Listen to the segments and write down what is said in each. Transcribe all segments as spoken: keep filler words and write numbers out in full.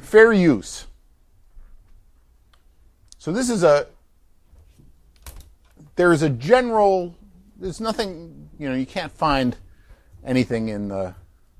fair use. So this is a, there is a general, there's nothing, you know, you can't find anything in the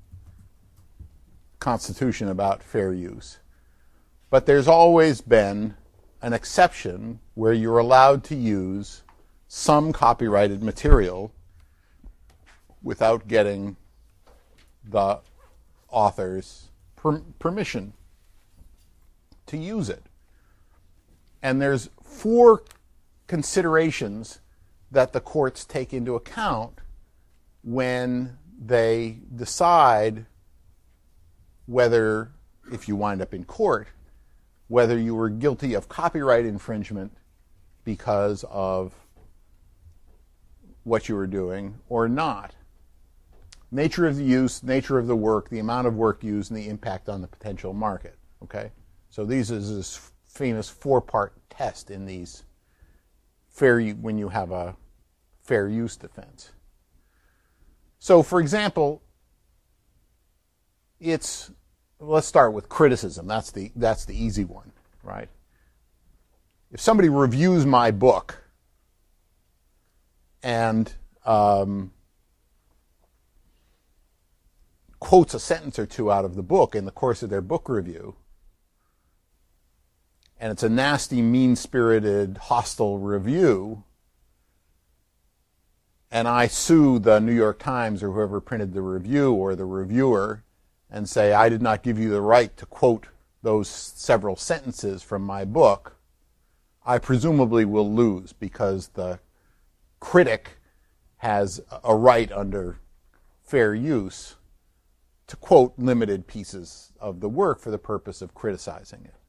Constitution about fair use. But there's always been an exception where you're allowed to use some copyrighted material without getting the author's per- permission to use it. And there's four considerations that the courts take into account when they decide whether, if you wind up in court, whether you were guilty of copyright infringement because of what you were doing or not. Nature of the use, nature of the work, the amount of work used, and the impact on the potential market. Okay? So these is this famous four-part test in these fair when you have a fair use defense. So, for example, it's let's start with criticism. That's the that's the easy one, right? If somebody reviews my book and um, quotes a sentence or two out of the book in the course of their book review, and it's a nasty, mean-spirited, hostile review, and I sue the New York Times or whoever printed the review or the reviewer and say, I did not give you the right to quote those several sentences from my book, I presumably will lose because the critic has a right under fair use to quote limited pieces of the work for the purpose of criticizing it.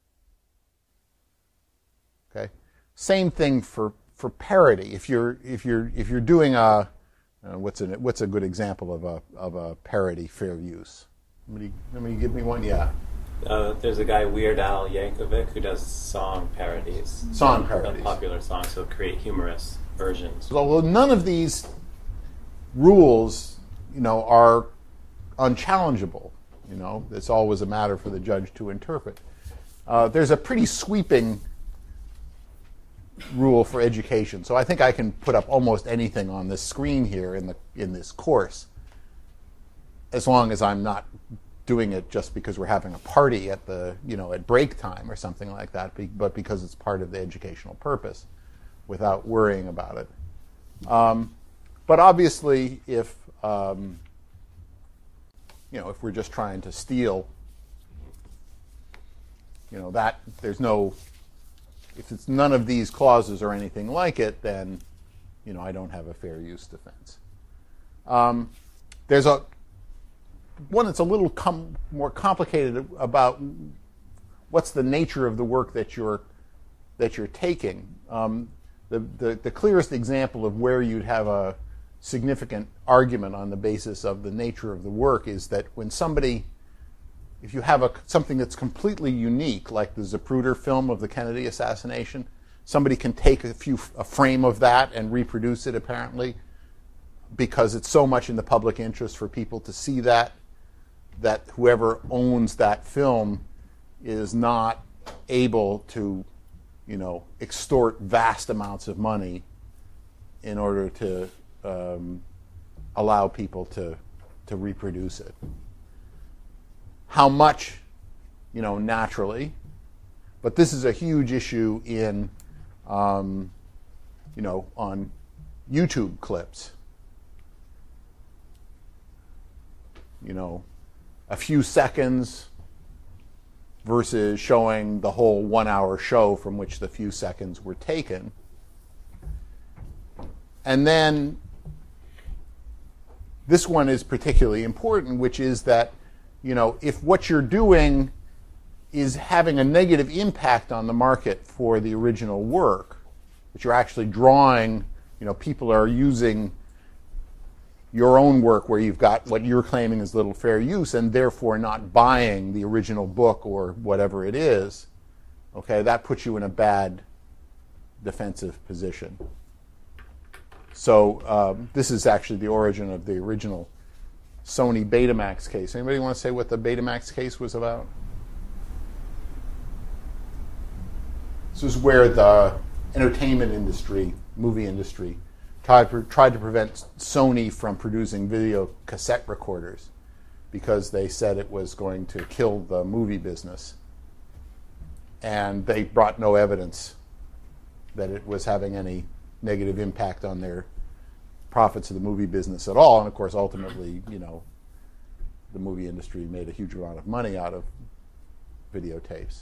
Okay? Same thing for, for parody. If you're if you're if you're doing a uh, what's a what's a good example of a of a parody fair use? Somebody, somebody give me one. Yeah. Uh, there's a guy, Weird Al Yankovic, who does song parodies. Song parodies. Of popular songs, so create humorous versions. So, well, none of these rules, you know, are unchallengeable. You know, it's always a matter for the judge to interpret. Uh, there's a pretty sweeping rule for education, so I think I can put up almost anything on this screen here in the in this course, as long as I'm not doing it just because we're having a party at the, you know, at break time or something like that, but because it's part of the educational purpose, without worrying about it. Um, but obviously, if um, you know, if we're just trying to steal, you know, that there's no, if it's none of these clauses or anything like it, then, you know, I don't have a fair use defense. Um, there's a one that's a little com- more complicated about what's the nature of the work that you're that you're taking. Um, the, the the clearest example of where you'd have a significant argument on the basis of the nature of the work is that when somebody, if you have a something that's completely unique, like the Zapruder film of the Kennedy assassination, somebody can take a few a frame of that and reproduce it apparently because it's so much in the public interest for people to see that, that whoever owns that film is not able to, you know, extort vast amounts of money in order to um, allow people to to reproduce it. How much, you know, naturally, but this is a huge issue in, um, you know, on YouTube clips. You know, a few seconds versus showing the whole one-hour show from which the few seconds were taken. And then this one is particularly important, which is that, you know, if what you're doing is having a negative impact on the market for the original work, that you're actually drawing, you know, people are using your own work where you've got what you're claiming is little fair use and therefore not buying the original book or whatever it is, okay, that puts you in a bad defensive position. So um, this is actually the origin of the original Sony Betamax case. Anybody want to say what the Betamax case was about? This is where the entertainment industry, movie industry, tried, tried to prevent Sony from producing video cassette recorders because they said it was going to kill the movie business. And they brought no evidence that it was having any negative impact on their profits of the movie business at all. And of course, ultimately, you know, the movie industry made a huge amount of money out of videotapes.